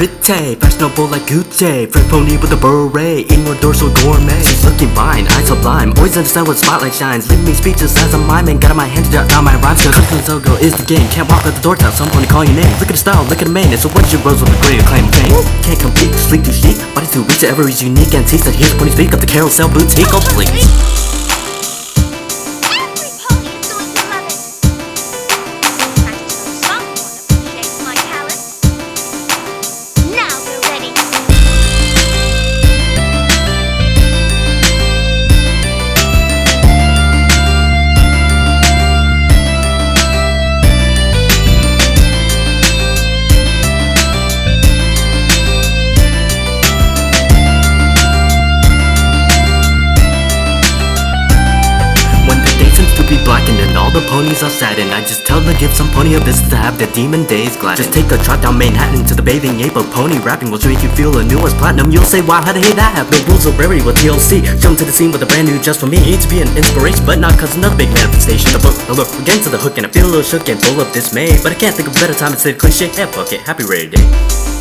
pretty, fashionable like Gucci. Fresh pony with a beret, eating a dorsal gourmet. She's looking fine, eyes sublime. Always understand what spotlight shines. Leaving me speechless as I'm miming. Got on my hand to jot down my rhymes. Cause something so go is the game. Can't walk out the door till someone to call your name. Look at the style, look at the mane. It's a one-shit rose with a great acclaim of fame. Can't compete, sleek too chic. Body's too weak to ever is unique. And sees that here's pony speak up the carousel boutique. Oh please. Blackened and all the ponies are saddened. I just tell them to give some pony a visit to have their demon days gladdened. Just take a trot down Manhattan to the bathing ape of pony rapping will make you feel a new as platinum. You'll say, wow, how the hell that happen? No rules of rarity with TLC. Jump to the scene with a brand new just for me. To be an inspiration, but not cause another big manifestation. The book, the look, we're getting to the hook and I feel a little shook and full of dismay. But I can't think of a better time instead of cliche. Yeah, fuck it, happy rare day.